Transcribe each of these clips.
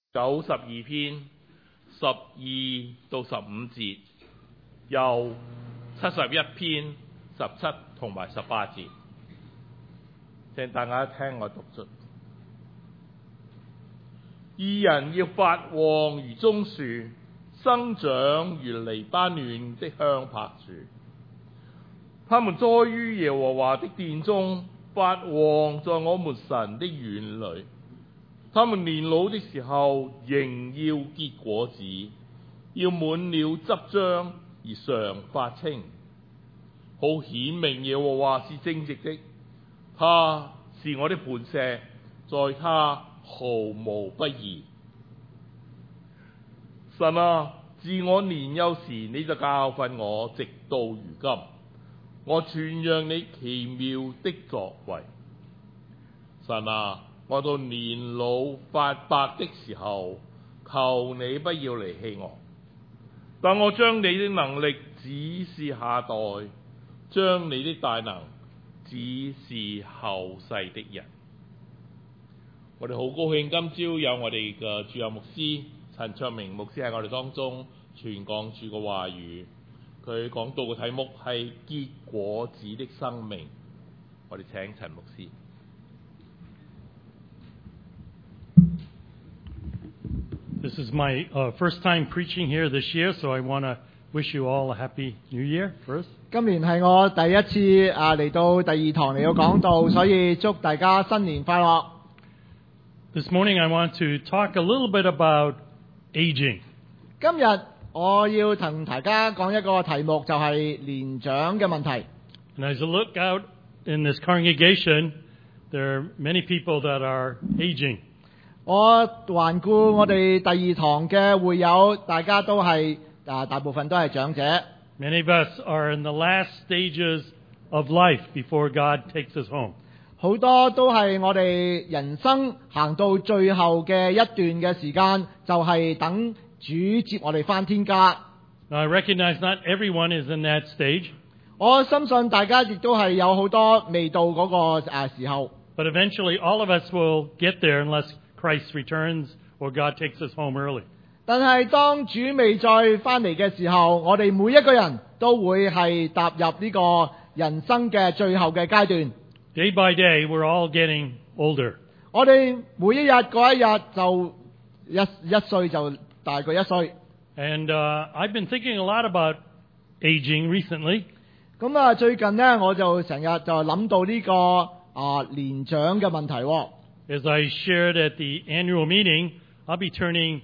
92篇12到15節，又71篇17同埋18節，請大家聽我讀出。義人要發旺如棕樹，生長如黎巴嫩的香柏樹。他們栽於耶和華的殿中，發旺在我們神的院裏。他們年老的時候仍要結果子，要滿了汁漿而常發青，好顯明耶和華是正直的。他是我的磐石，在他毫無不義。神啊，自我年幼時你就教訓我，直到如今，我傳揚你奇妙的作為。神啊，我到年老發白的時候，求你不要離棄我，但我將你的能力指示下代，將你的大能指示後世的人。我哋好高興今朝有我哋嘅主任牧師陳卓明牧師喺我哋當中傳講主嘅話語，佢講到嘅題目係結果子的生命。我哋請陳牧師。 This is my first time preaching here this year, so I want to wish you all a happy New Year first. 今年係我第一次嚟到第二堂嚟到講道，所以祝大家新年快樂。 This morning I want to talk a little bit about aging. 今日我要同大家講一個題目，就係年長嘅問題。 And as I look out in this congregation, there are many people that are aging. 我環顧我哋第二堂嘅會友，大家都係大部分都係長者。 Many of us are in the last stages of life before God takes us home. 好多都係我哋人生行到最後嘅一段嘅時間，就係等主接我哋返天家。 Now I recognize not everyone is in that stage. 我深信大家亦都係有好多未到嗰個時候。 But eventually all of us will get there unless Christ returns or God takes us home early. 但係當主未再返嚟嘅時候，我哋每一個人都會係踏入呢個人生嘅最後嘅階段。 Day by day, we're all getting older. 我哋每一日過一日就一歲就大過一歲。 And I've been thinking a lot about aging recently. 咁最近呢，我就成日就諗到呢個年長嘅問題喎。 As I shared at the annual meeting, I'll be turning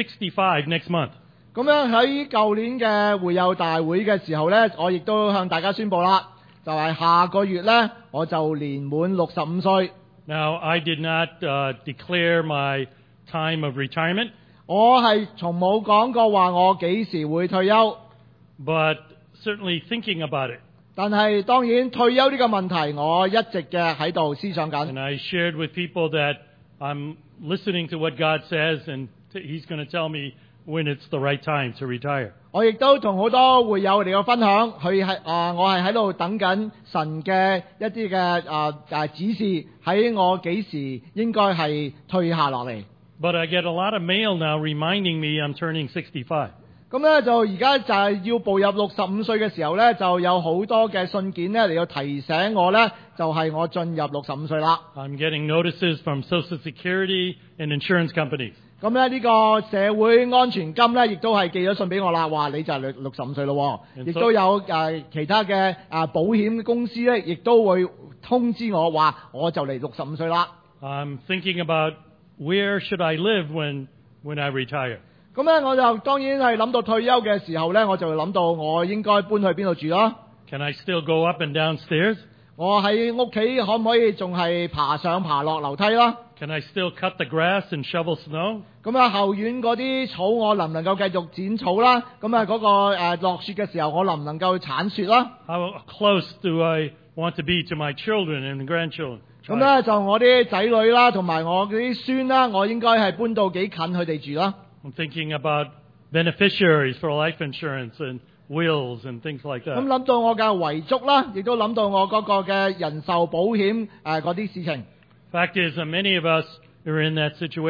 65 next month. 咁樣喺舊年嘅會友大會嘅時候呢，我亦都向大家宣布啦，就係下個月呢，我就年滿65歲。 Now, I did not declare my time of retirement. 我係從冇講過話我幾時會退休。 But certainly thinking about it. 但係當然退休呢個問題，我一直嘅喺度思想緊。 And I shared with people that I'm listening to what God says, and He's going to tell me when it's the right time to retire. 我亦都同好多會友嚟個分享，我係喺度等緊神嘅一啲嘅指示，喺我幾時應該係退下落嚟。 But I get a lot of mail now reminding me I'm turning 65. 咁咧就而家就係要步入65歲嘅時候咧，就有好多嘅信件咧嚟到提醒我咧，就係我進入65歲啦。 I'm getting notices from Social Security and insurance companies. 咁咧呢個社會安全金咧，亦都係寄咗信俾我啦，話你就係65歲咯。亦都有其他嘅保險公司咧，亦都會通知我話我就嚟65歲啦。 I'm thinking about where should I live when I retire. 咁咧我就當然係諗到退休嘅時候咧，我就諗到我應該搬去邊度住咯。 Can I still go up and down stairs? 我喺屋企可唔可以仲係爬上爬落樓梯啦？ Can I still cut the grass and shovel snow? 咁後院嗰啲草我能唔能夠繼續剪草啦？咁嗰個落雪嘅時候我能唔能夠鏟雪啦？ How close do I want to be to my children and grandchildren? 咁咧就我啲仔女啦，同埋我啲孫啦，我應該係搬到幾近佢哋住啦。 I'm thinking about beneficiaries for life insurance and wills and things like that. 咁諗到我嘅遺囑啦，亦都諗到我嗰個嘅人壽保險嗰啲事情。 Fact is, many of us are in that situation.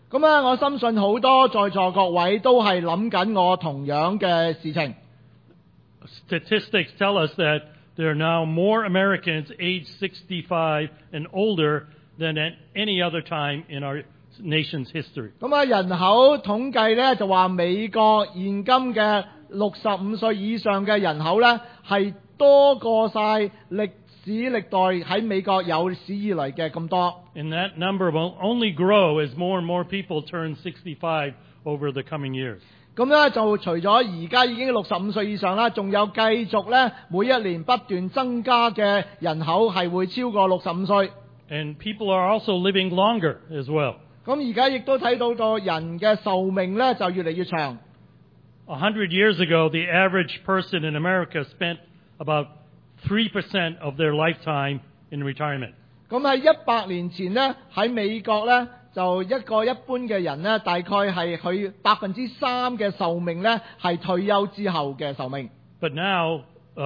咁咧，我深信好多在座各位都係諗緊我同樣嘅事情。 Statistics tell us that there are now more Americans aged 65 and older than at any other time in our nation's history. 咁啊，人口統計咧就話美國現今嘅65歲以上嘅人口咧係多過晒歷史歷代喺美國有史以嚟嘅咁多。 And that number will only grow as more and more people turn 65 over the coming years. 咁咧就除咗而家已經65歲以上啦，仲有繼續咧每一年不斷增加嘅人口係會超過65歲。 And people are also living longer as well. 咁而家亦都睇到個人嘅壽命咧就越嚟越長。 100 years ago, the average person in America spent about 3% of their lifetime in retirement. 咁喺100年前咧，喺美國咧就一個一般嘅人咧，大概係佢3%嘅壽命咧係退休之後嘅壽命。 But now,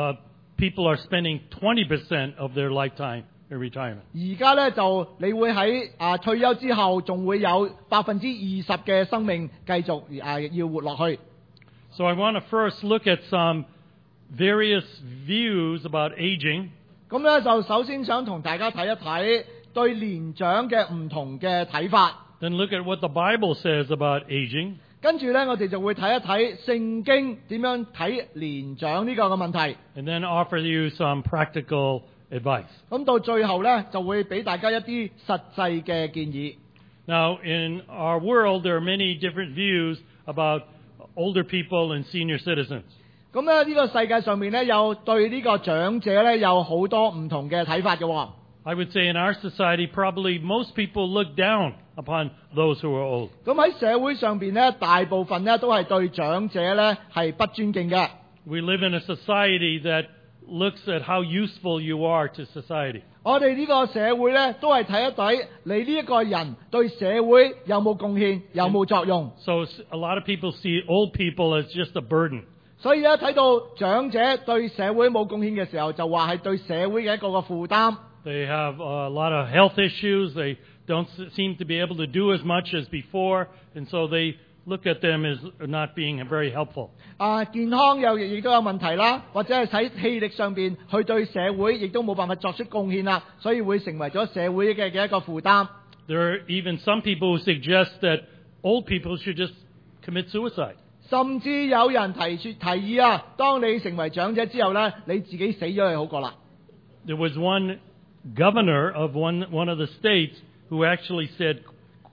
people are spending 20% of their lifetime in retirement. 而家咧就你會喺退休之後，仲會有20%嘅生命繼續要活落去。 So I want to first look at some various views about aging. 咁咧就首先想同大家睇一睇對年長嘅唔同嘅睇法。 Then look at what the Bible says about aging. 跟住咧，我哋就會睇一睇聖經點樣睇年長呢個嘅問題。 And then offer you some practical advice. 咁到最後咧，就會俾大家一啲實際嘅建議。 Now, in our world, there are many different views about older people and senior citizens. 咁咧呢個世界上面咧，有對呢個長者咧有好多唔同嘅睇法嘅喎。 I would say in our society, probably most people look down upon those who are old. 咁喺社會上邊咧，大部分咧都係對長者咧係不尊敬嘅。 We live in a society that looks at how useful you are to society. 我哋呢個社會咧，都係睇一睇你呢一個人對社會有冇貢獻，有冇作用。 So a lot of people see old people as just a burden. 所以咧睇到長者對社會冇貢獻嘅時候，就話係對社會嘅一個嘅負擔。 They have a lot of health issues. They don't seem to be able to do as much as before, and so they look at them as not being very helpful. 健康亦都有問題啦，或者係喺氣力上邊，佢對社會亦都冇辦法作出貢獻啦，所以會成為咗社會嘅一個負擔。 There are even some people who suggest that old people should just commit suicide. 甚至有人提議啊，當你成為長者之後咧，你自己死咗係好過啦。 There was one governor of one of the states who actually said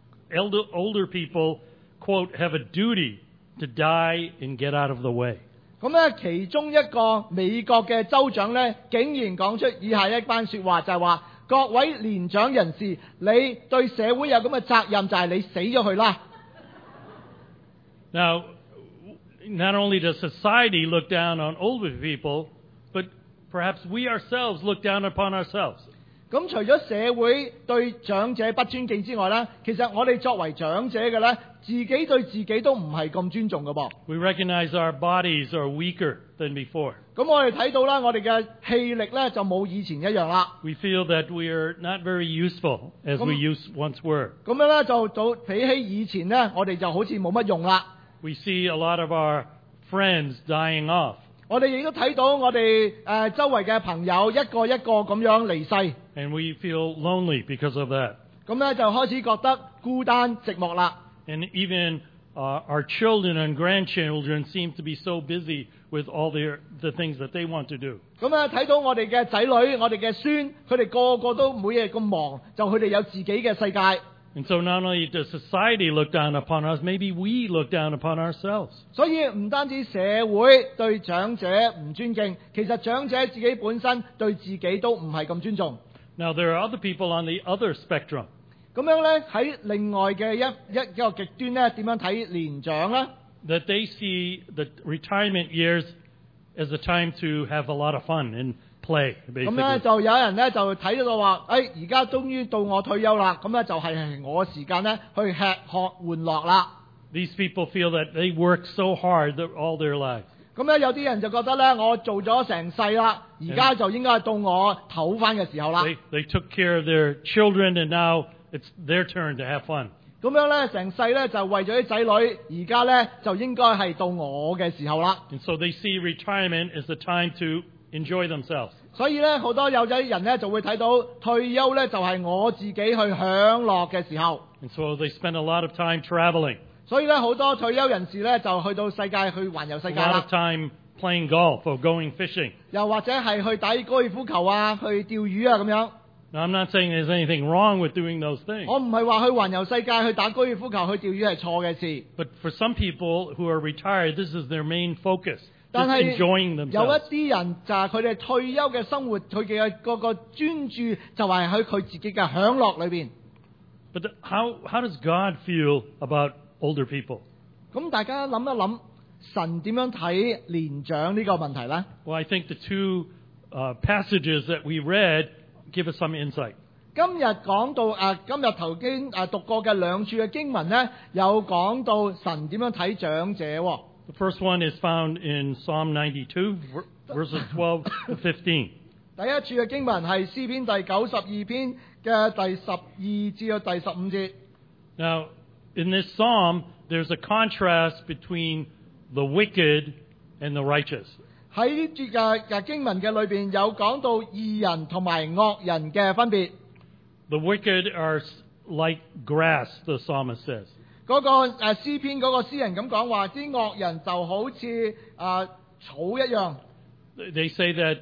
older people, quote, have a duty to die and get out of the way. 咁咧，其中一個美國嘅州長咧，竟然講出以下一番説話，就係話：各位年長人士，你對社會有咁嘅責任，就係你死咗去啦。 Now, not only does society look down on older people, but perhaps we ourselves look down upon ourselves. 咁除咗社會對長者不尊敬之外咧，其實我哋作為長者嘅咧，自己對自己都唔係咁尊重嘅噃。 We recognize our bodies are weaker than before. 咁我哋睇到啦，我哋嘅氣力咧就冇以前一樣啦。 We feel that we are not very useful as we once were. 咁樣咧就比起以前咧，我哋就好似冇乜用啦。 We see a lot of our friends dying off. 我哋亦都睇到我哋周圍嘅朋友一個一個咁樣離世。 And we feel lonely because of that. 咁咧就開始覺得孤單寂寞啦。 And even our children and grandchildren seem to be so busy with all the things that they want to do. 咁啊睇到我哋嘅仔女、我哋嘅孫，佢哋個個都每日咁忙，就佢哋有自己嘅世界。 And so not only does society look down upon us, maybe we look down upon ourselves. 所以唔單止社會對長者唔尊敬，其實長者自己本身對自己都唔係咁尊重。 Now there are other people on the other spectrum. 咁樣咧喺另外嘅一個極端咧，點樣睇年長咧？ That they see the retirement years as a time to have a lot of fun and play, 咁咧 basically. 就有人咧就睇到話，而家終於到我退休啦，咁咧就係我時間咧去吃喝玩樂啦。 These people feel that they work so hard all their lives. 咁咧有啲人就覺得咧，我做咗成世啦，而家就應該係到我唞翻嘅時候啦。 They took care of their children and now it's their turn to have fun. 咁樣呢，成世呢就為咗啲仔女，而家呢就應該係到我嘅時候啦。 And so they see retirement as the time to enjoy themselves. 所以呢，好多有仔人呢就會睇到退休呢就係我自己去享樂嘅時候。 And so they spend a lot of time traveling, 所以呢，好多退休人士呢就去到世界去環遊世 a 界 lot 啦 of，time playing golf or going fishing. 又或者係去打高爾夫球啊，去釣魚啊咁樣。 Now, I'm not saying there's anything wrong with doing those things. 我唔係話去環遊世界去打高爾夫球去釣魚係錯嘅事， But for some people who are retired, this is their main focus. 但 Just 係 enjoying 有一 themselves. 啲人就係佢哋退休嘅生活，佢嘅個專注就係喺佢自己嘅享樂裏邊。 But how does God feel about older people? 咁大家諗一諗，神點樣睇年長呢個問題呢？ Well, I think the two passages that we read give us some insight. 今日講到今日頭先讀過嘅兩處嘅經文呢，有講到神點樣睇長者喎。 The first one is found in Psalm 92, verses 12 to 15. 第一處嘅經文係詩篇第92篇嘅第12至到第15節。 Now, in this psalm, there's a contrast between the wicked and the righteous. 喺呢節嘅經文嘅裏邊有講到義人同埋惡人嘅分別。 The wicked are like grass, the psalmist says. 嗰個詩篇嗰個詩人咁講話，啲惡人就好似草一樣。 They say that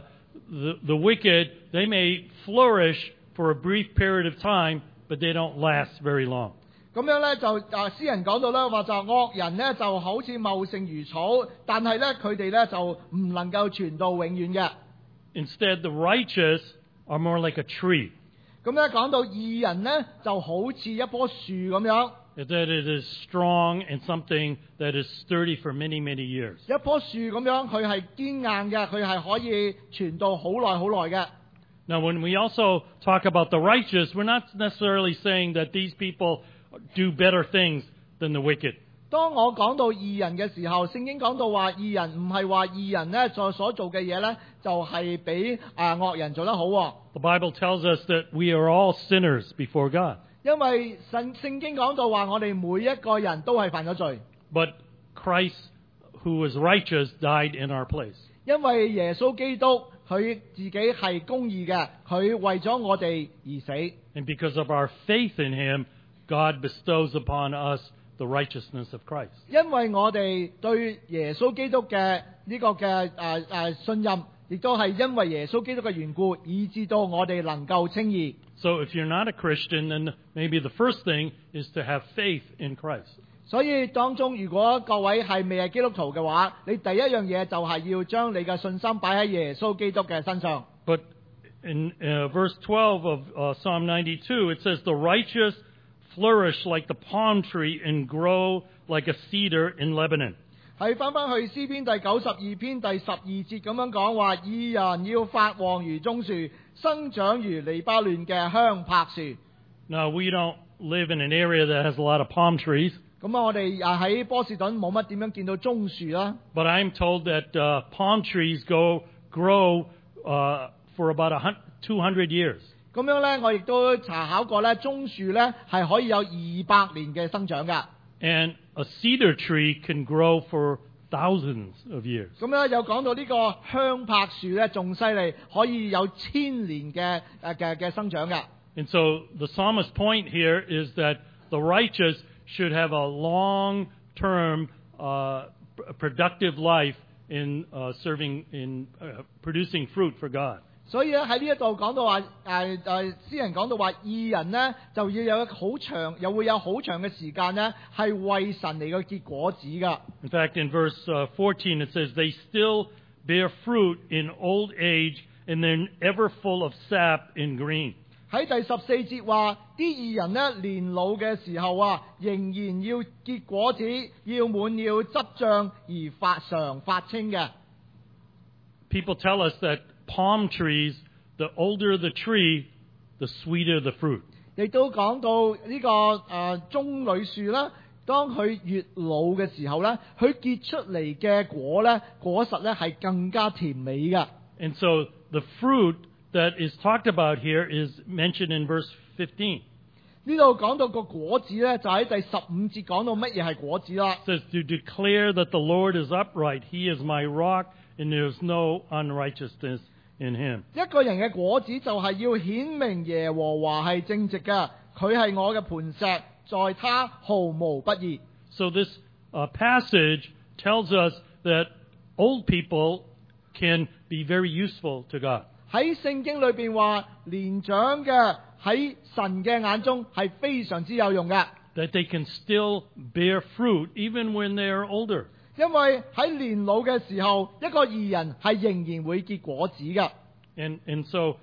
the wicked, they may flourish for a brief period of time, but they don't last very long. 咁樣呢，就詩人講到咧話就惡人呢就好似茂盛如草，但係呢，佢哋呢就唔能夠傳到永遠嘅。 Instead, the righteous are more like a tree, 咁咧講到義人呢，就好似一棵樹咁樣。 that it is strong and something that is sturdy for many, many years. 一棵樹咁樣，佢係堅硬嘅，佢係可以傳到好耐好耐嘅。 Now, when we also talk about the righteous, we're not necessarily saying that these people do better things than the wicked. 當我講到義人嘅時候，聖經講到話義人唔係話義人呢所做嘅嘢呢，就係比惡人做得好喎。 The Bible tells us that we are all sinners before God. 因為聖經講到話，我哋每一個人都係犯咗罪， But Christ, who was righteous, died in our place. 因為耶穌基督佢自己係公義嘅，佢為咗我哋而死。 And because of our faith in Him, God bestows upon us the righteousness of Christ. 因為我哋對耶穌基督嘅呢個嘅信任，亦都係因為耶穌基督嘅緣故，以致到我哋能夠稱義。 So if you're not a Christian, then maybe the first thing is to have faith in Christ. 所以當中，如果各位係未係基督徒嘅話，你第一樣嘢就係要將你嘅信心擺喺耶穌基督嘅身上。 But in verse 12 of Psalm 92, it says, "The righteous flourish like the palm tree and grow like a cedar in Lebanon." 係翻返去詩篇第92篇第12節咁樣講話，義人要發旺如棕樹，生長如黎巴嫩嘅香柏樹。 Now, we don't live in an area that has a lot of palm trees, 咁我哋喺波士頓冇乜點樣見到棕樹啦。 but I'm told that palm trees grow for about 200 years. 咁樣呢，我亦都查考過呢，棕樹呢係可以有200年嘅生長㗎。 And a cedar tree can grow for thousands of years. 咁咧有講到呢個香柏樹呢，仲犀利，可以有1000年嘅生長㗎。 And so the psalmist's point here is that the righteous should have a long-term productive life in producing fruit for God. 所以咧喺呢一度講到話，詩人講到話，義人呢就要有好長，又會有好長嘅時間呢，係為神嚟嘅結果子㗎。 In fact, in verse 14 it says, "They still bear fruit in old age, and they're ever full of sap in green." 喺第14節話，啲義人呢年老嘅時候仍然要結果子，要滿了汁醬而常發青嘅。 People tell us that palm trees, the older the tree, the sweeter the fruit. 亦都講到呢個棕櫚樹啦，當佢越老嘅時候呢，佢結出嚟嘅果實呢係更加甜美嘅。 And so the fruit that is talked about here is mentioned in verse 15. 呢度講到個果子咧，就喺第15節講到乜嘢係果子啦。 It says, to declare that the Lord is upright, He is my rock, and there is no unrighteousness in Him. 一個人嘅果子就係要顯明耶和華係正直嘅，佢係我嘅磐石，在他毫無不義。 So this passage tells us that old people can be very useful to God. 喺聖經裏邊話，年長嘅喺神嘅眼中係非常之有用嘅， That they can still bear fruit even when they are older. 因為喺年老嘅時候，一個義人係仍然會結果子嘅。 And so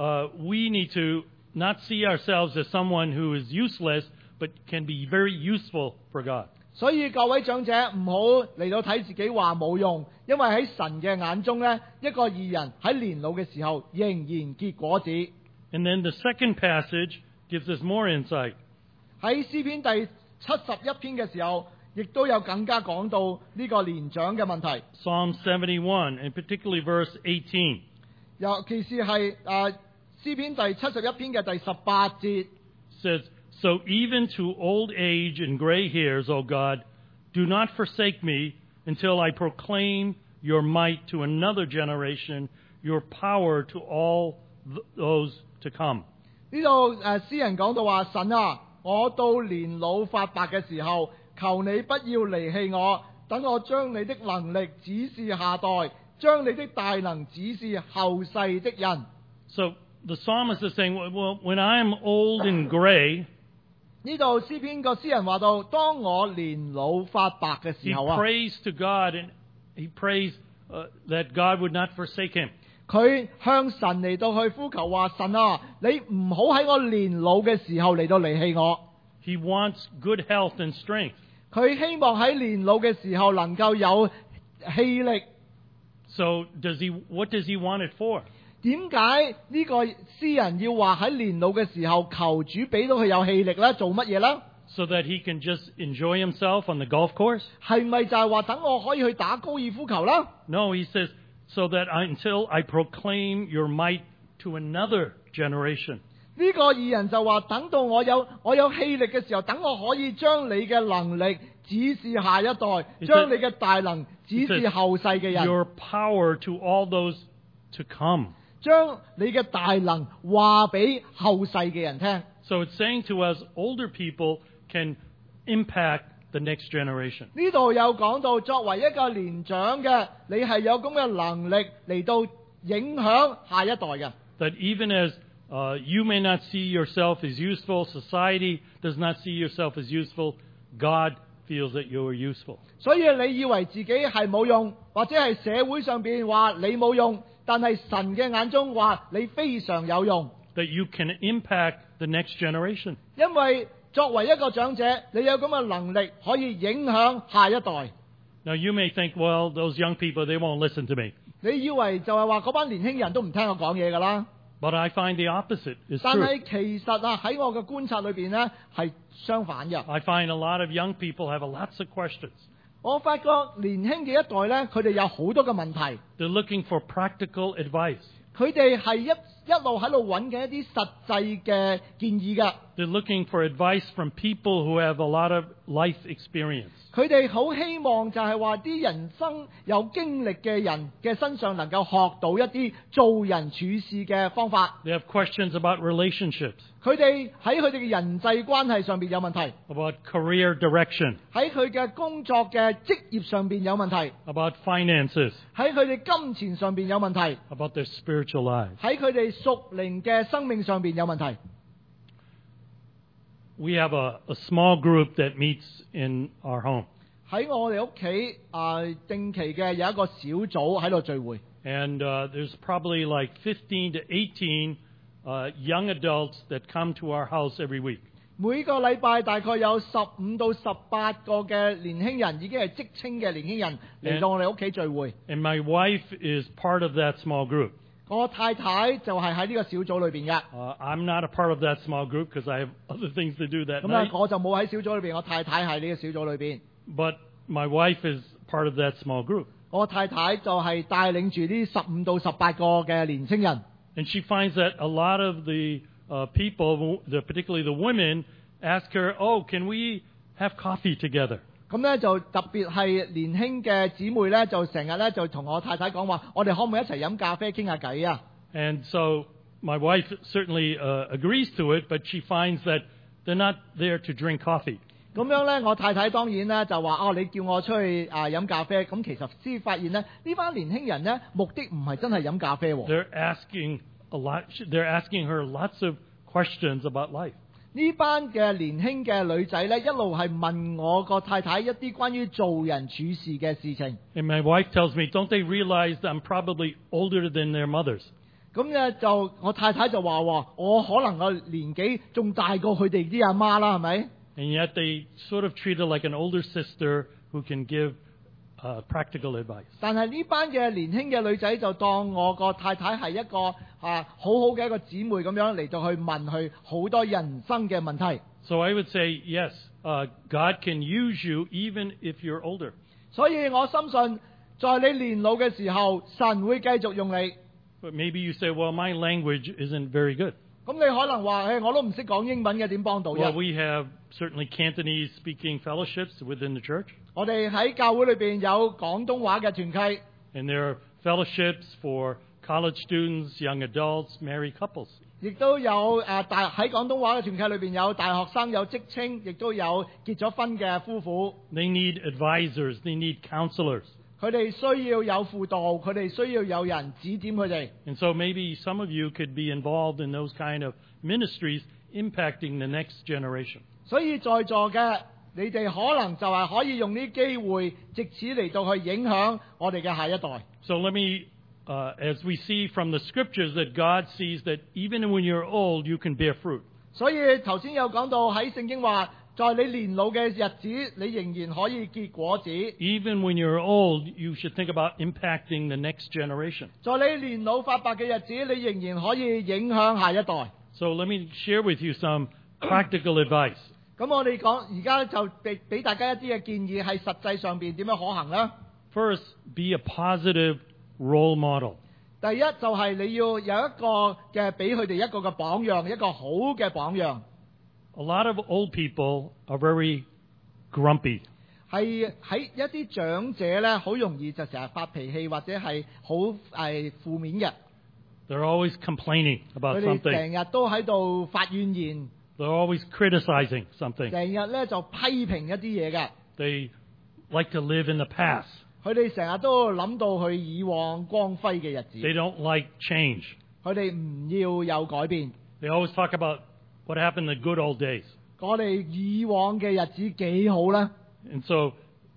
we need to not see ourselves as someone who is useless, but can be very useful for God. 所以各位長者唔好嚟到睇自己話冇用，因為喺神嘅眼中呢，一個義人喺年老嘅時候仍然結果子。 And then the second passage gives us more insight. 喺詩篇第71篇嘅時候，亦都有更加講到呢個年長嘅問題， Psalm 71, and particularly verse 18. 尤其是係詩篇第71篇嘅第18節。 Says, so even to old age and gray hairs, O God, do not forsake me until I proclaim your might to another generation, your power to all those to come. 呢度詩人講到話，神啊，我到年老發白嘅時候，求你不要離棄我，等我將你的能力指示下代，將你的大能指示後世的人。 So the psalmist is saying, well, when I'm old and gray, 呢度詩篇個詩人話到，當我年老發白嘅 he 時候啊， prays to God and he prays that God would not forsake him. 佢向神嚟到去呼求話，神啊，你唔好喺我年老嘅時候嚟到離棄我。 He wants good health and strength. 佢希望喺年老嘅時候能夠有氣力。 So what does he want it for? 點解呢個詩人要話喺年老嘅時候求主俾到佢有氣力呢？做乜嘢呢？ So that he can just enjoy himself on the golf course? 係咪就係話等我可以去打高爾夫球啦？ No, he says, so that until I proclaim your might to another generation. 呢個義人就話，等到我有氣力嘅時候，等我可以將你嘅能力指示下一代，將你嘅大能指示後世嘅人， Your power to all those to come. 將你嘅大能話俾後世嘅人聽。 So it's saying to us, older people can impact the next generation. 呢度有講到，作為一個年長嘅，你係有咁嘅能力嚟到影響下一代嘅。 That even as you may not see yourself as useful, society does not see yourself as useful, God feels that you are useful. 所以你以為自己係冇用，或者係社會上邊話你冇用，但係神嘅眼中話你非常有用。 That you can impact the next generation. 因為作為一個長者，你有咁嘅能力可以影響下一代。 Now you may think, well, those young people, they won't listen to me. 你以為就係話嗰班年輕人都唔聽我講嘢㗎啦？ But I find the opposite is 但 true. 係其實啊，喺我嘅觀察裏邊呢，係相反嘅。 I find a lot of young people have lots of questions. 我發覺年輕嘅一代呢，佢哋有好多嘅問題， They're looking for practical advice. 佢哋係一路喺度揾緊一啲實際嘅建議㗎。 They're looking for advice from people who have a lot of life experience. 佢哋好希望就係話啲人生有經歷嘅人嘅身上能夠學到一啲做人處事嘅方法。 They have questions about relationships, 佢哋喺佢哋嘅人際關係上邊有問題， about career direction, 喺佢嘅工作嘅職業上邊有問題， about finances, 喺佢哋金錢上邊有問題， about their spiritual lives. 喺佢哋屬靈嘅生命上邊有問題。 We have a small group that meets in our home. 喺我哋屋企定期嘅有一個小組喺度聚會， And there's probably like 15 to 18 young adults that come to our house every week. 每個禮拜大概有15到18個嘅年輕人，已經係職稱嘅年輕人嚟到我哋屋企聚會。 And my wife is part of that small group. 我太太就係喺呢個小組裏邊嘅， I'm not a part of that small group because I have other things to do that 咁啊 night. 我就冇喺小組裏邊，我太太喺呢個小組裏邊。 But my wife is part of that small group. 我太太就係帶領住呢15到18個嘅年青人， And she finds that a lot of the people, particularly the women, ask her, "Oh, can we have coffee together?" 咁咧就特別係年輕嘅姊妹咧，就成日咧就同我太太講話，我哋可唔可以一齊飲咖啡傾下偈啊？ And so my wife certainly agrees to it, but she finds that they're not there to drink coffee. 咁樣咧，我太太當然咧就話：你叫我出去飲咖啡。咁其實先發現咧，呢班年輕人咧目的唔係真係飲咖啡喎。 They're asking her lots of questions about life. 呢班嘅年輕嘅女仔咧，一路係問我個太太一啲關於做人處事嘅事情。 And my wife tells me, "Don't they realize I'm probably older than their mothers?" 咁咧就我太太就話：我可能個年紀仲大過佢哋啲阿媽啦，係咪？ And yet they sort of treat her like an older sister who can give practical advice. 但係呢班嘅年輕嘅女仔就當我個太太係一個好好嘅一個姊妹咁樣嚟到去問佢好多人生嘅問題。 So I would say, yes, God can use you even if you're older. 所以我深信，在你年老嘅時候，神會繼續用你。 But maybe you say, well, my language isn't very good. 咁你可能話：我都唔識講英文嘅，點幫到啫？ Well, we have certainly Cantonese speaking fellowships within the church. 我哋喺教會裏邊有廣東話嘅團契， And there are fellowships for college students, young adults, married couples. 亦都有喺廣東話嘅團契裏邊有大學生、有職青，亦都有結咗婚嘅夫婦。 They need advisors. They need counselors. 佢哋需要有輔導，佢哋需要有人指點佢哋。 And so maybe some of you could be involved in those kind of ministries impacting the next generation. 所以在座嘅你哋可能就係可以用呢啲機會，藉此嚟到去影響我哋嘅下一代。 So let me, as we see from the scriptures, that God sees that even when you're old, you can bear fruit. 所以頭先有講到喺聖經話，在你年老嘅日子，你仍然可以結果子。 Even when you're old, you should think about impacting the next generation. 在你年老發白嘅日子，你仍然可以影響下一代。 So let me share with you some practical advice. 咁我哋講而家就俾大家一啲嘅建議，係實際上邊點樣可行呢？ First, be a positive role model. 第一就係你要有一個嘅俾佢哋一個嘅榜樣，一個好嘅榜樣。 A lot of old people are very grumpy. 係喺一啲長者咧，好容易就成日發脾氣，或者係好負面嘅。 They're always complaining 佢 about 哋 something. 成日都喺度發怨言， They're always criticizing something. 成日咧就批評一啲嘢嘅。 They like to live in the past. 佢哋成日都諗到佢以往光輝嘅日子， They don't like change. 佢哋唔要有改變。 They always talk about what happened in the good old days. 我哋以往嘅日子幾好啦， And so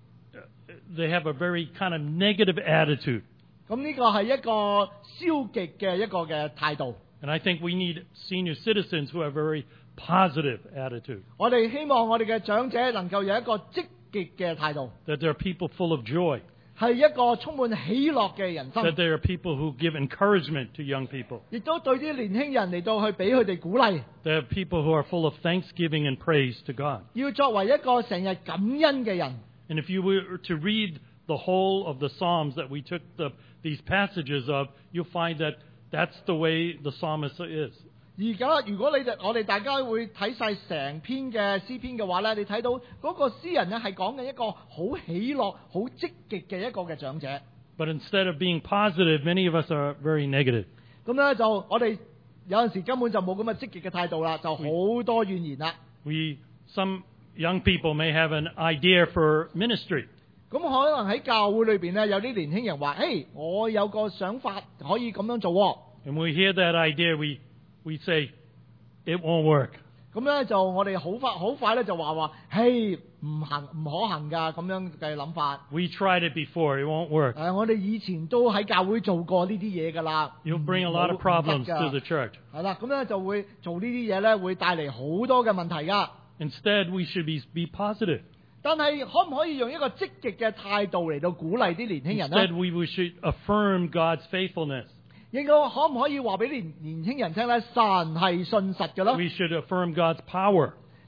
they have a very kind of negative attitude. 咁呢個係一個消極嘅一個嘅態度。 And I think we need senior citizens who have very positive attitude. 我哋希望我哋嘅長者能夠有一個積極嘅態度， That there are people full of joy. 係一個充滿喜樂嘅人生 That，there are people who give encouragement to young people. 亦都對啲年輕人嚟到去俾佢哋鼓勵， There are people who are full of thanksgiving and praise to God. 要作為一個成日感恩嘅人。 And if you were to read the whole of the Psalms that we took these passages of, you'll find that that's the way the psalmist is. 而家如果我哋大家會睇晒成篇嘅詩篇嘅話咧，你睇到嗰個詩人咧係講緊一個好喜樂、好積極嘅一個嘅長者。 But instead of being positive, many of us are very negative. 咁咧就我哋有陣時根本就冇咁嘅積極嘅態度啦，就好多怨言啦。 Some young people may have an idea for ministry. 咁可能喺教會裏邊咧，有啲年輕人話：，誒，我有個想法可以咁樣做喎。 And we hear that idea, we say, it won't work. 咁咧就我哋好快咧就話，嘿，唔可行㗎咁樣嘅諗法。 We tried it before, it won't work. 我哋以前都喺教會做過呢啲嘢㗎啦。 You'll bring a lot of problems to the church. 係啦，咁咧就會做呢啲嘢咧，會帶嚟好多嘅問題㗎。 Instead, we should be positive. 但係可唔可以用一個積極嘅態度嚟到鼓勵啲年輕人 Instead, 咧？ we should affirm God's faithfulness. 應該可唔可以話俾年輕人聽咧？神係信實嘅咯， We should affirm God's power.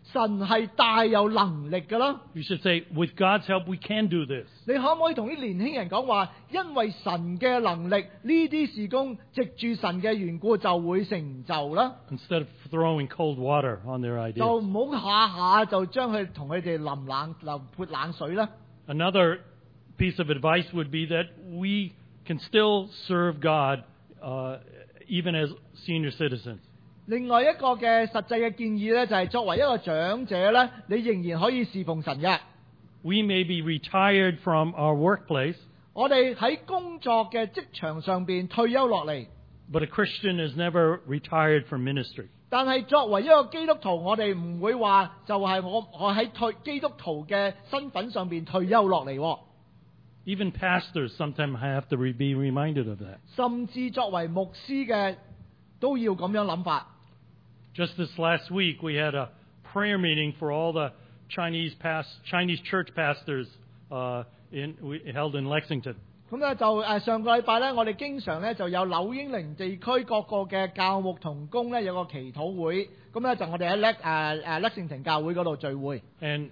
神係大有能力㗎啦。 You should say, with God's help, we can do this. 你可唔可以同啲年輕人講話？因為神嘅能力，呢啲事工藉住神嘅緣故就會成就啦。 Instead of throwing cold water on their 就 ideas. 唔好下下就將佢同佢哋淋潑冷水啦。 Another piece of advice would be that we can still serve God even as senior citizens. 另外一個嘅實際嘅建議呢，就係作為一個長者呢，你仍然可以侍奉神嘅。 We may be retired from our workplace, 我哋喺工作嘅職場上邊退休落嚟， but a Christian is never retired from ministry. 但係作為一個基督徒，我哋唔會話就係我喺基督徒嘅身份上邊退休落嚟喎。 Even pastors sometimes have to be reminded of that. 甚至作為牧師嘅都要咁樣諗法。 Just this last week, we had a prayer meeting for all the Chinese church pastors held in Lexington. 咁咧就上個禮拜咧，我哋經常咧就有紐英靈地區各個嘅教牧同工咧有個祈禱會，咁咧就我哋喺Lexington 教會嗰度聚會。 And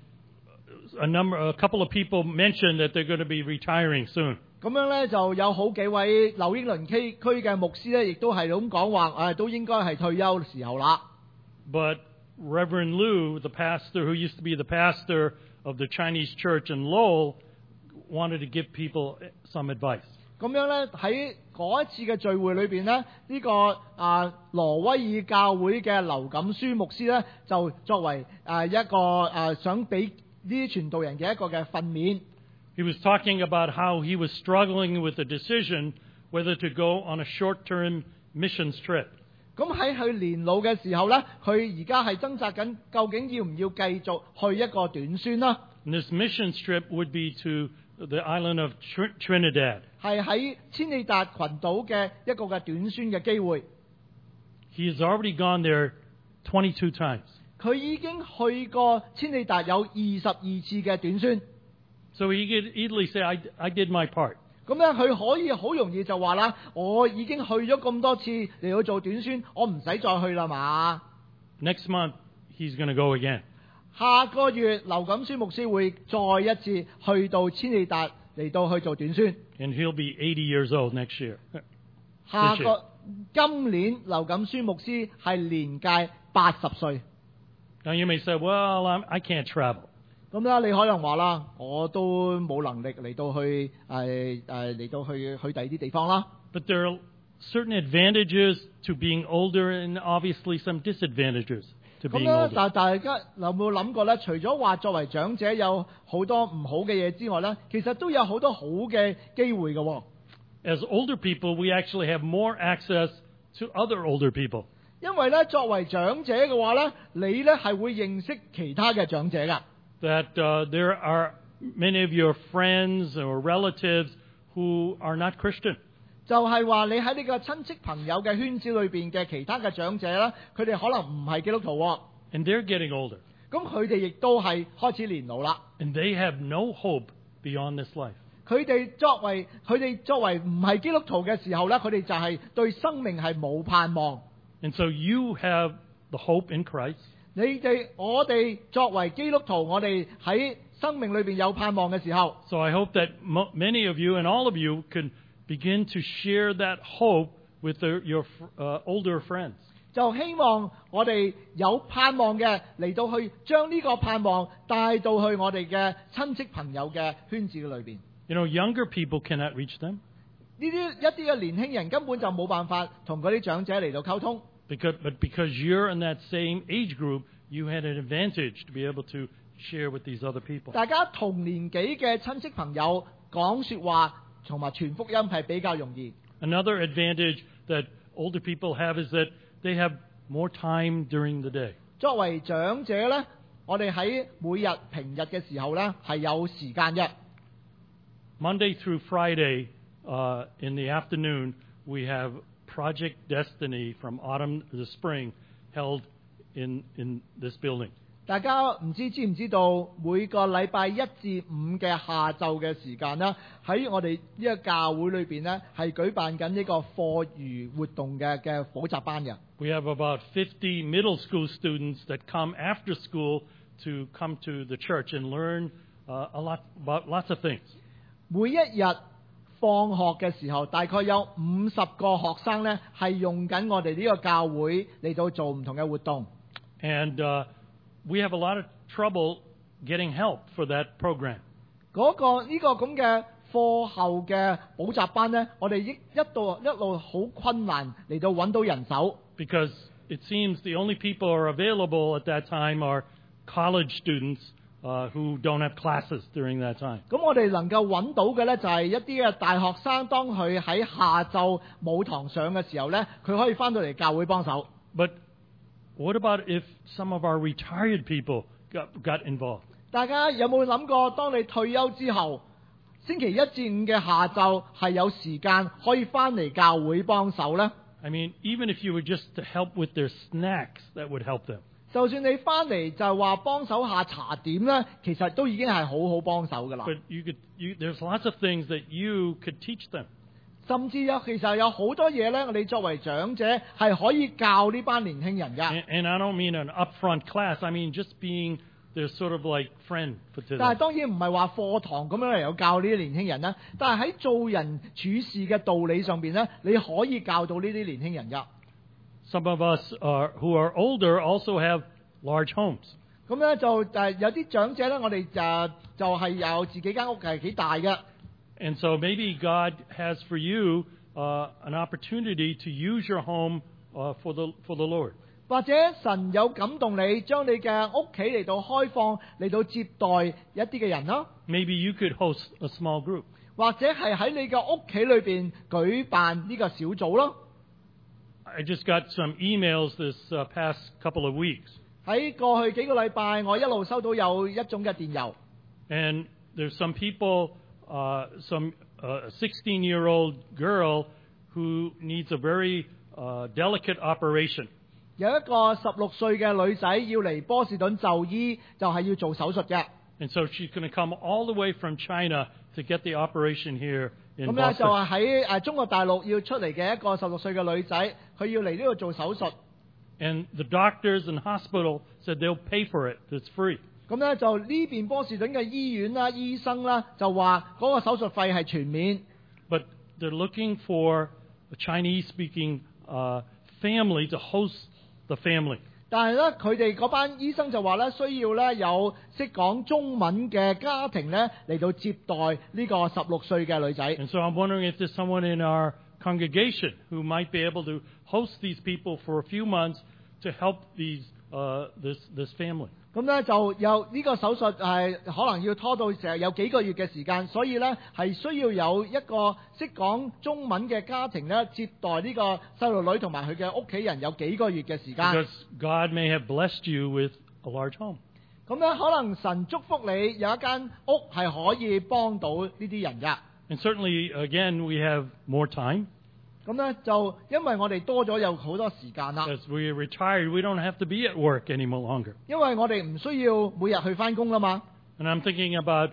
a couple of people mentioned that they're going to be retiring soon. 咁樣咧就有好幾位紐英靈區嘅牧師咧，亦都係咁講話，都應該係退休時候啦。 But Reverend Liu, the pastor who used to be the pastor of the Chinese church in Lowell, wanted to give people some advice. 咁樣咧喺嗰一次嘅聚會裏邊呢，呢個羅威爾教會嘅劉錦書牧師咧，就作為一個想俾呢啲傳道人嘅一個嘅訓勉。 He was talking about how he was struggling with the decision whether to go on a short-term missions trip. 咁喺佢年老嘅時候咧，佢而家係掙扎緊，究竟要唔要繼續去一個短宣啦？ And this missions trip would be to the island of Trinidad. 係喺千里達群島嘅一個嘅短宣嘅機會。 He has already gone there 22 times. 佢已經去過千里達有22次嘅短宣。 So he could easily say, I did my part. 咁咧，佢可以好容易就話啦，我已經去咗咁多次嚟去做短宣，我唔使再去啦嘛。 Next month, he's going to go again. 下個月，劉錦書牧師會再一次去到千里達嚟到去做短宣。 And he'll be 80 years old next year. 今年劉錦書牧師係年屆80歲。 Now you may say, well, I can't travel. 咁啦，你可能話啦，我都冇能力嚟到去去第二啲地方啦。 But there are certain advantages to being older and obviously some disadvantages to 咁 being 咧， older. 但大家有冇諗過咧？除咗話作為長者有好多唔好嘅嘢之外咧，其實都有好多好嘅機會嘅喎。 As older people, we actually have more access to other older people. 因為咧，作為長者嘅話咧，你咧係會認識其他嘅長者㗎。 That there are many of your friends or relatives who are not Christian. 就係話你喺呢個親戚朋友嘅圈子裏邊嘅其他嘅長者啦，佢哋可能唔係基督徒喎。 And they're getting older. 咁佢哋亦都係開始年老啦。 And they have no hope beyond this life. 佢哋作為唔係基督徒嘅時候咧，佢哋就係對生命係冇盼望。 And so you have the hope in Christ. 我哋作為基督徒，我哋喺生命裏邊有盼望嘅時候， So I hope that many of you and all of you can begin to share that hope with your older friends. 就希望我哋有盼望嘅嚟到去將呢個盼望帶到去我哋嘅親戚朋友嘅圈子裏邊。 You know, younger people cannot reach them 一啲嘅年輕人根本就冇辦法同嗰啲長者嚟到溝通。 but because you're in that same age group, you had an advantage to be able to share with these other people. 大家同年紀嘅親戚朋友講說話同埋傳福音係比較容易。 Another advantage that older people have is that they have more time during the day. 作為長者呢，我哋喺每日平日嘅時候呢係有時間嘅。 Monday through Friday in the afternoon, we have Project Destiny from autumn to spring held in this building. 大家唔知唔知道每個禮拜1至5嘅下晝嘅時間呢，喺我哋呢個教會裏邊呢，係舉辦緊呢個課餘活動嘅補習班嘅。 We have about 50 middle school students that come after school to come to the church and learn about lots of things. 每一日放學嘅時候，大概有50個學生呢，係用緊我哋呢個教會嚟到做唔同嘅活動。 And we have a lot of trouble getting help for that program. 呢個咁嘅課後嘅補習班呢，我哋一路好困難嚟到揾到人手。 Because it seems the only people who are available at that time are college students who don't have classes during that time. 咁我哋能夠揾到嘅呢，就係一啲嘅大學生，當佢喺下晝冇堂上嘅時候呢，佢可以翻到嚟教會幫手。 But what about if some of our retired people got involved? 大家有冇諗過，當你退休之後，星期1至5嘅下晝係有時間可以翻嚟教會幫手呢？ I mean, even if you were just to help with their snacks, that would help them. 就算你翻嚟就係話幫手下茶點呢，其實都已經係好好幫手㗎啦。 But there's lots of things that you could teach them. 甚至其實有好多嘢呢，我哋作為長者係可以教呢班年輕人㗎。 And I don't mean an upfront class. I mean just being their sort of like friend for today. 但係當然唔係話課堂咁樣嚟有教呢啲年輕人啦。但係喺做人處事嘅道理上邊呢，你可以教到呢啲年輕人㗎。 Some of us who are older also have large homes. 咁咧就有啲長者咧，我哋就係有自己間屋係幾大嘅。 And so maybe God has for you an opportunity to use your home for the Lord. 或者神有感動你，將你嘅屋企嚟到開放，嚟到接待一啲嘅人啦。 Maybe you could host a small group. 或者係喺你嘅屋企裏邊舉辦呢個小組咯。 I just got some emails this past couple of weeks. 喺過去幾個禮拜，我一路收到有一種嘅電郵。 And there's some people, some 16-year-old girl who needs a very delicate operation. 有一個16歲嘅女仔要嚟波士頓就醫，就係要做手術嘅。 And so she's going to come all the way from China to get the operation here in 咁咧就 Boston. 係喺中國大陸要出嚟嘅一個16歲嘅女仔，佢要嚟呢度做手術。 And the doctors and hospital said they'll pay for it. It's free. 咁咧就呢邊波士頓嘅醫院啦、醫生啦，就話嗰個手術費係全免。 But they're looking for a Chinese-speaking family to host the family. 但係咧，佢哋嗰班醫生就話咧，需要咧有識講中文嘅家庭咧嚟到接待呢個16歲嘅女仔。 And so I'm wondering if there's someone in our congregation who might be able to host these people for a few months to help this family. 咁咧就有呢個手術係可能要拖到成有幾個月嘅時間，所以咧係需要有一個識講中文嘅家庭咧接待呢個細路女同埋佢嘅屋企人有幾個月嘅時間。 Because God may have blessed you with a large home. 咁咧可能神祝福你有一間屋係可以幫到呢啲人㗎。 And certainly, again, we have more time. 咁咧就因為我哋多咗有好多時間啦， As we retired, we don't have to be at work any longer. 因為我哋唔需要每日去返工啦嘛。 And I'm thinking about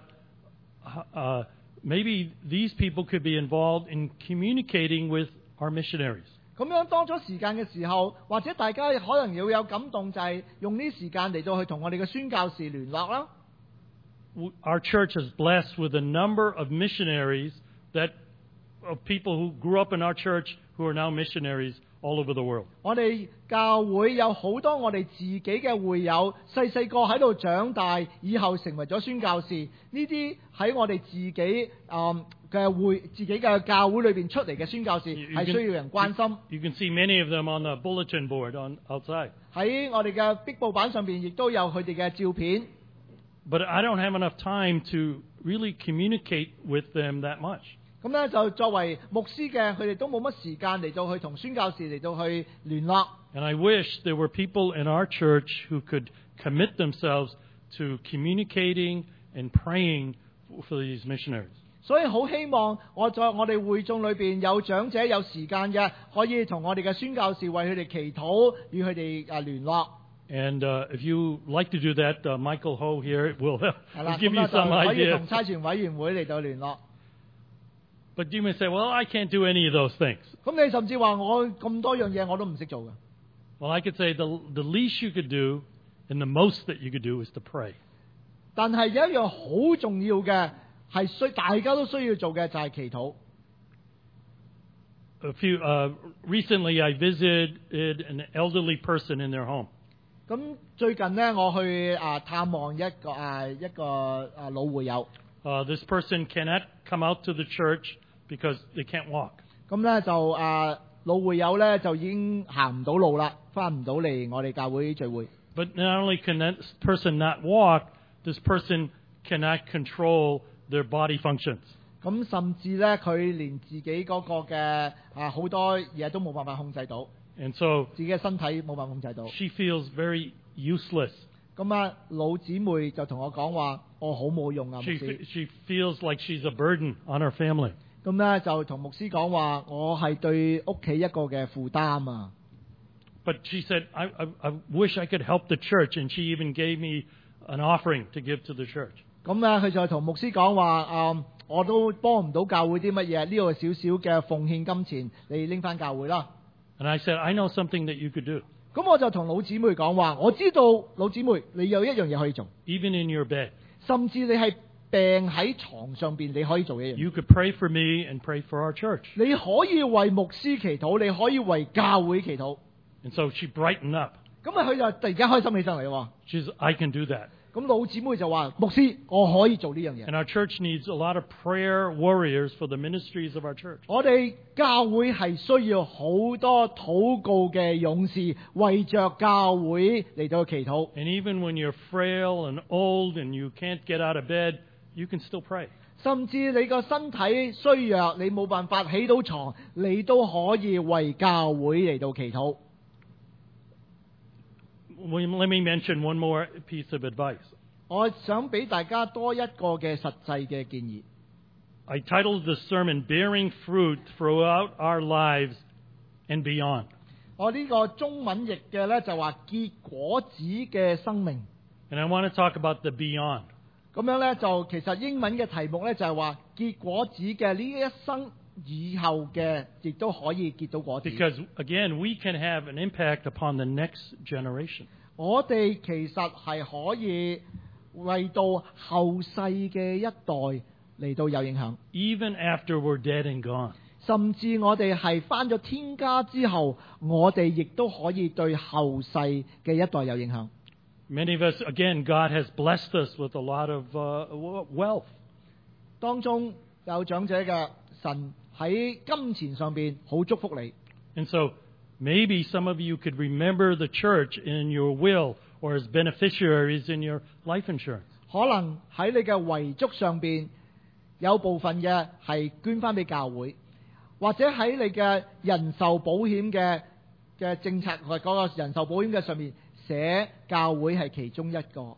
maybe these people could be involved in communicating with our missionaries. 咁樣多咗時間嘅時候，或者大家可能要有感動，就係用呢啲時間嚟到去同我哋嘅宣教士聯絡啦。 Our church is blessed with a number of missionaries of people who grew up in our church who are now missionaries all over the world. 我哋教會有好多我哋自己嘅會友，細個喺度長大，以後成為咗宣教士。呢啲喺我哋自己自己嘅教會裏邊出嚟嘅宣教士，係需要人關心。 You can see many of them on the bulletin board outside. 喺我哋嘅壁報板上邊，亦都有佢哋嘅照片。 But I don't have enough time to really communicate with them that much. 咁咧就作為牧師嘅，佢哋都冇乜時間嚟到去同宣教士嚟到去聯絡。 And I wish there were people in our church who could commit themselves to communicating and praying for these missionaries. 所以好希望我哋會眾裏邊有長者有時間嘅，可以同我哋嘅宣教士為佢哋祈禱，與佢哋聯絡。 And if you like to do that, Michael Ho here will 係啦， give 咁 you 咧 some 就可以 ideas. 同差傳委員會嚟到聯絡。 But you may say, well, I can't do any of those things. 咁你甚至話我咁多樣嘢我都唔識做嘅。 Well, I could say the least you could do and the most that you could do is to pray. 但係有一樣好重要嘅係大家都需要做嘅就係祈禱。 Recently, I visited an elderly person in their home. 咁最近呢，我去探望一個老會友。 This person cannot come out to the church because they can't walk. 咁咧就老會友咧就已經行唔到路啦，翻唔到嚟我哋教會聚會。 But not only can that person not walk, this person cannot control their body functions. 咁甚至咧佢連自己嗰個嘅好多嘢都冇辦法控制到， And so 自己嘅身體冇辦法控制到。 she feels very useless. 咁老姊妹就同我講話，我好冇用啊，牧師。 She feels like she's a burden on her family. 咁咧就同牧師講話，我係對屋企一個嘅負擔啊。 But she said, I wish I could help the church, and she even gave me an offering to give to the church. 咁佢就同牧師講話，我都幫唔到教會啲乜嘢，呢個少少嘅奉獻金錢，你拎翻教會啦。 And I said, I know something that you could do. 咁我就同老姊妹講話，我知道老姊妹你有一樣嘢可以做， Even in your bed, 甚至你係病喺床上邊，你可以做一樣嘢。 you could pray for me and pray for our church. 你可以為牧師祈禱，你可以為教會祈禱。 And so she brightened up. 咁佢就突然間開心起上嚟喎。 She said, I can do that. 咁老姊妹就話：牧師，我可以做呢樣嘢。 And our church needs a lot of prayer warriors for the ministries of our church. 我哋教會係需要好多禱告嘅勇士，為着教會嚟到祈禱。 And even when you're frail and old and you can't get out of bed, you can still pray. 甚至你個身體衰弱，你冇辦法起到床，你都可以為教會嚟到祈禱。 Let me mention one more piece of advice. 我想俾大家多一個嘅實際嘅建議。 I titled the sermon, Bearing Fruit Throughout Our Lives and Beyond. 我呢個中文譯嘅呢，就話結果子嘅生命。 And I want to talk about the beyond. 咁樣呢，就其實英文嘅題目呢，就係話結果子嘅呢一生以後嘅，亦都可以結到果子。 Because, again, we can have an impact upon the next generation. 我哋其實係可以為到後世嘅一代嚟到有影響。 Even after we're dead and gone. 甚至我哋係返咗天家之後，我哋亦都可以對後世嘅一代有影響。 Many of us, again, God has blessed us with a lot of wealth. 當中有長者嘅神喺金錢上邊好祝福你。 And so maybe some of you could remember the church in your will or as beneficiaries in your life insurance. 可能喺你嘅遺囑上邊有部分嘅係捐翻俾教會，或者喺你嘅人壽保險嘅政策或嗰個人壽保險嘅上面寫教會係其中一個。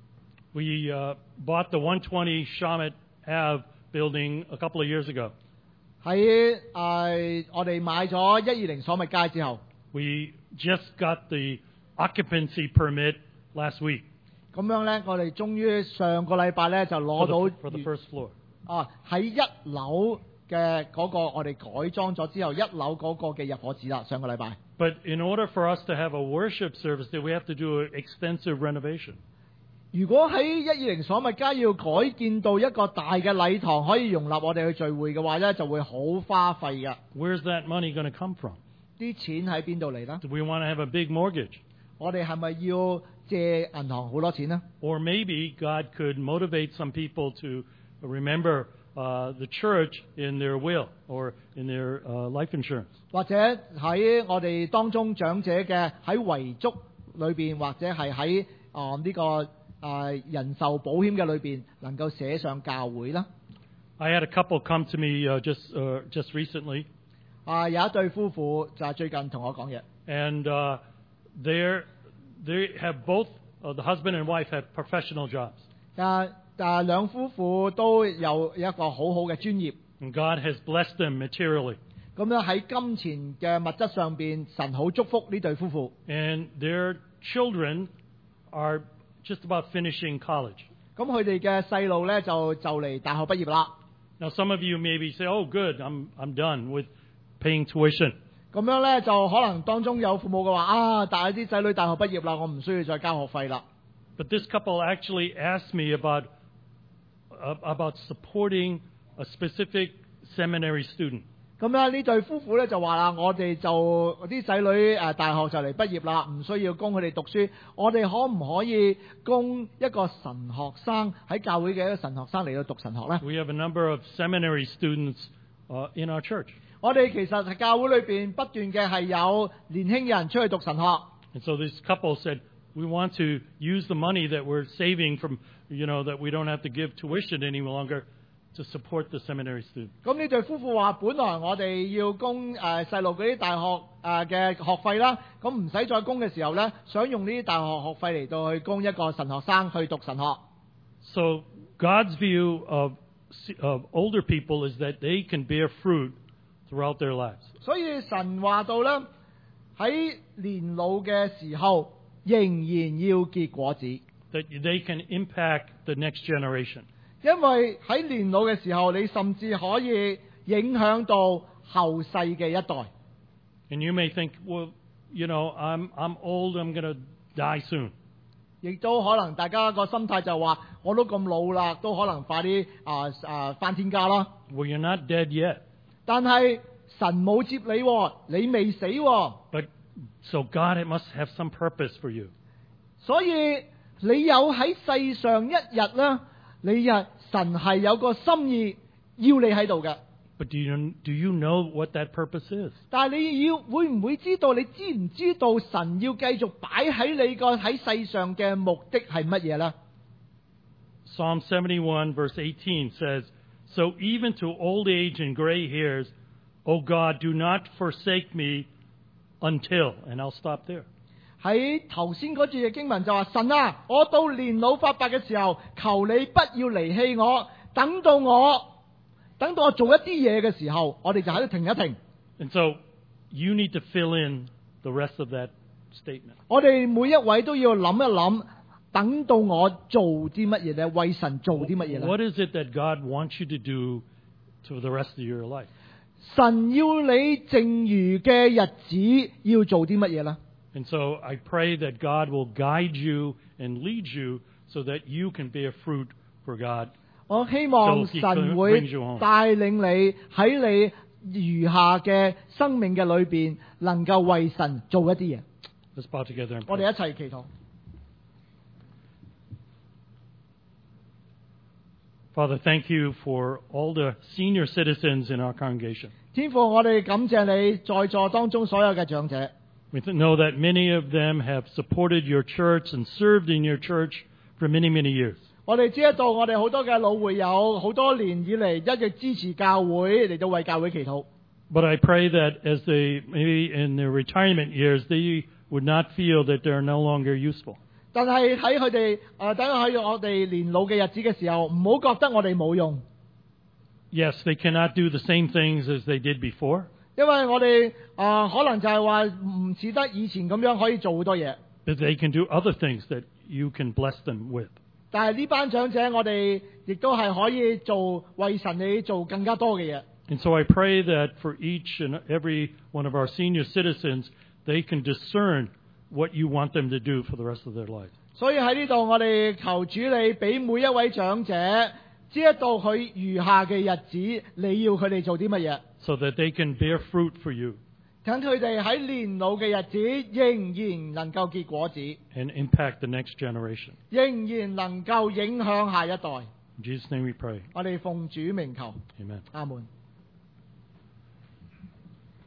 We bought the 120 Shamet Ave building a couple of years ago. 喺我哋買咗120所密街之後， We just got the occupancy permit last week 咁樣呢，我哋終於上個禮拜呢就攞到 for the first floor. 喺1樓嘅嗰個我哋改裝咗之後1樓嗰個嘅入伙紙啦，上個禮拜。 But in order for us to have a worship service there, we have to do an extensive renovation. 如果喺120所密街要改建到一個大嘅禮堂，可以容納我哋去聚會嘅話呢，就會好花費嘅。 Where's that money going to come from? 啲錢喺邊度嚟呢？ Do we want to have a big mortgage? 我哋係咪要借銀行好多錢呢？ Or maybe God could motivate some people to remember the church in their will or in their life insurance. 或者喺我哋當中長者嘅喺遺囑裏邊，或者係喺呢個人壽保險嘅裏邊，能夠寫上教會啦。 I had a couple come to me just recently, 有一對夫婦就係最近同我講嘢。 and they have both the husband and wife have professional jobs. 兩夫婦都有一個好好嘅專業。 And God has blessed them materially. 咁樣喺金錢嘅物質上邊，神好祝福呢對夫婦。 And their children are just about finishing college. 咁佢哋嘅細路咧就嚟大學畢業啦。 Now, some of you maybe say, "Oh, good, I'm done with paying tuition." 咁樣咧就可能當中有父母嘅話啊，但係啲仔女大學畢業啦，我唔需要再交學費啦。 But this couple actually asked me about supporting a specific seminary student. 咁咧呢對夫婦咧就話啦，我哋就啲仔女大學就嚟畢業啦，唔需要供佢哋讀書，我哋可唔可以供一個神學生喺教會嘅一個神學生嚟到讀神學咧？ We have a number of seminary students in our church. 我哋其實係教會裏邊不斷嘅係有年輕人出去讀神學。 And so this couple said, "We want to use the money that we're saving from, that we don't have to give tuition any longer to support the seminary student." 咁呢對夫婦話：本來我哋要供細路嗰啲大學嘅學費啦，咁唔使再供嘅時候呢，想用呢啲大學學費嚟到去供一個神學生去讀神學。 So God's view of older people is that they can bear fruit throughout their lives. 所以神話到呢，喺年老嘅時候仍然要結果子， That they can impact the next generation. 因為喺年老嘅時候，你甚至可以影響到後世嘅一代。 And you may think, "Well, I'm old, I'm going to die soon." 亦都可能大家個心態就話：我都咁老啦，都可能快啲返天家啦。 Well, you're not dead yet. 但係神冇接你喎，你未死喎， But so God must have some purpose for you. 所以你有喺世上一日咧，神係有個心意要你喺度嘅。 But do you know what that purpose is? 但係你會唔會知道？你知唔知道神要繼續擺喺你個喺世上嘅目的係乜嘢呢？ Psalm 71 verse 18 says, "So even to old age and gray hairs, O God, do not forsake me until," and I'll stop there. 喺頭先嗰節嘅經文就話：神啊，我到年老發白嘅時候，求你不要離棄我，等到我做一啲嘢嘅時候，我哋就喺度停一停。 And so you need to fill in the rest of that statement. 我哋每一位都要諗一諗，等到我做啲乜嘢咧？為神做啲乜嘢咧？ What is it that God wants you to do for the rest of your life? 神要你剩餘嘅日子要做啲乜嘢咧？ And so I pray that God will guide you and lead you so that you can bear fruit for God. 我希望神會帶領你喺你餘下嘅生命嘅裏邊，能夠為神做一啲嘢。 Let's bow together and 我 pray. 哋一齊祈禱。 Father, thank you for all the senior citizens in our congregation. 天父，我哋感謝你在座當中所有嘅長者。 We know that many of them have supported your church and served in your church for many, many years. 我哋知得到，我哋好多嘅老會友好多年以嚟一直支持教會，嚟到為教會祈禱。 But I pray that as they, maybe in their retirement years, they would not feel that they're no longer useful. 但係喺佢哋等喺我哋年老嘅日子嘅時候，唔好覺得我哋冇用， Yes, they cannot do the same things as they did before, 因為我哋可能就係話唔似得以前咁樣可以做好多嘢。 but they can do other things that you can bless them with. 但係呢班長者，我哋亦都係可以做為神你做更加多嘅嘢。 And so I pray that for each and every one of our senior citizens, they can discern what you want them to do for the rest of their life. 所以喺呢度，我哋求主你俾每一位長者知得到佢餘下嘅日子，你要佢哋做啲乜嘢， so that they can bear fruit for you 等佢哋喺年老嘅日子仍然能夠結果子， and impact the next generation. 仍然能夠影響下一代。 In Jesus' name we pray. 我哋奉主名求， Amen. 阿門。